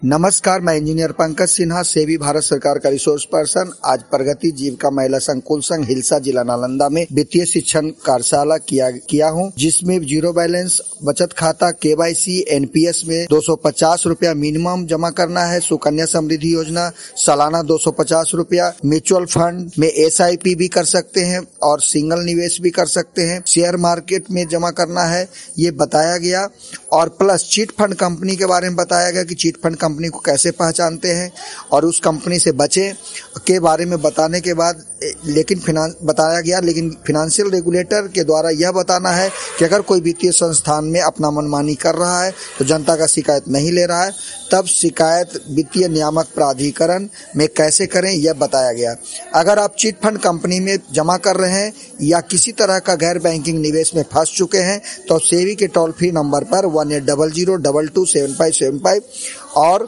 नमस्कार, मैं engineer Pankaj Sinha, SEBI Bharat सरकार का रिसोर्स पर्सन। आज प्रगति जीविका महिला संकुल संघ हिलसा जिला नालंदा में वित्तीय शिक्षण कार्यशाला किया हूँ, जिसमें जीरो बैलेंस बचत खाता, केवाईसी, एनपीएस में 250 रुपया मिनिमम जमा करना है, सुकन्या समृद्धि योजना सालाना 250 रुपया, म्यूचुअल फंड में एसआईपी भी कर सकते हैं और सिंगल निवेश भी कर सकते हैं, शेयर मार्केट में जमा करना है, ये बताया गया। और प्लस चिट फंड कंपनी के बारे में बताया गया कि चिट फंड कंपनी को कैसे पहचानते हैं और उस कंपनी से बचें के बारे में बताने के बाद लेकिन फिनेंशियल रेगुलेटर के द्वारा यह बताना है कि अगर कोई वित्तीय संस्थान में अपना मनमानी कर रहा है तो जनता का शिकायत नहीं ले रहा है, तब शिकायत वित्तीय नियामक प्राधिकरण में कैसे करें, यह बताया गया। अगर आप चिट फंड कंपनी में जमा कर रहे हैं या किसी तरह का गैर बैंकिंग निवेश में फंस चुके हैं तो सेबी के टोल फ्री नंबर पर 1800227575 और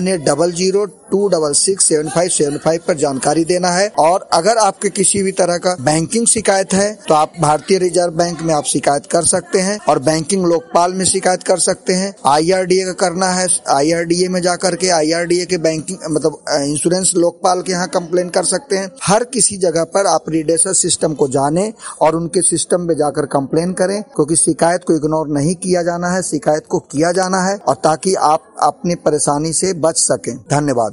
1800266775 पर जानकारी देना है। और अगर आपके किसी भी तरह का बैंकिंग शिकायत है तो आप भारतीय रिजर्व बैंक में आप शिकायत कर सकते हैं और बैंकिंग लोकपाल में शिकायत कर सकते हैं। आईआरडीए का करना है, आईआरडीए में जाकर के आईआरडीए के बैंकिंग इंश्योरेंस लोकपाल के यहाँ कंप्लेन कर सकते हैं। हर किसी जगह पर आप रिडेशर सिस्टम को जाने और उनके सिस्टम में जाकर कंप्लेन करें, क्योंकि शिकायत को इग्नोर नहीं किया जाना है, शिकायत को किया जाना है और ताकि आप अपनी परेशानी से बच सकें। धन्यवाद।